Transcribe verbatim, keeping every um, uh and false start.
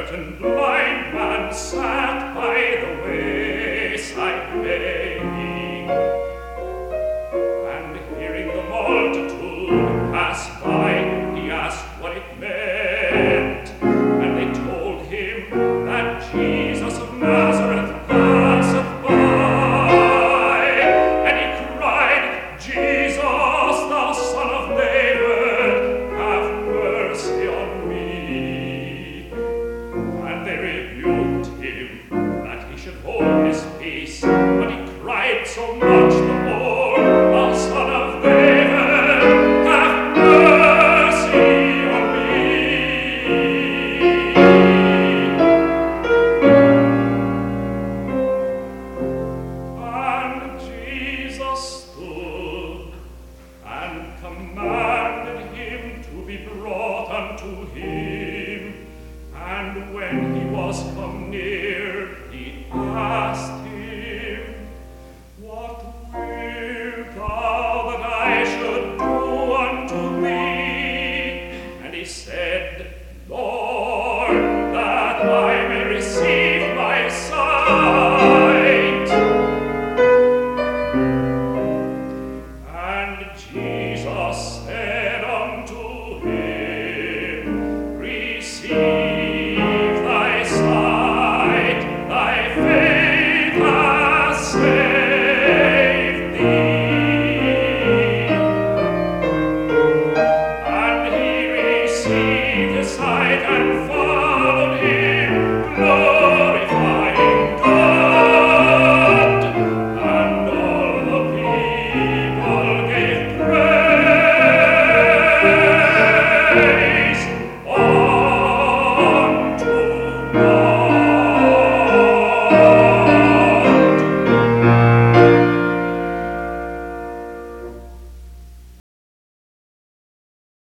certain blind man sat by the wayside begging, and hearing the multitude pass by, he asked what it meant. And they told him that Jesus of Nazareth passeth by. And he cried, Jesus, thou son of David, have mercy on me. And they rebuked him that he should hold his peace. But he cried so much the more, thou son of David, have mercy on me. And Jesus stood and commanded him to be brought unto him. And when he was come near, he asked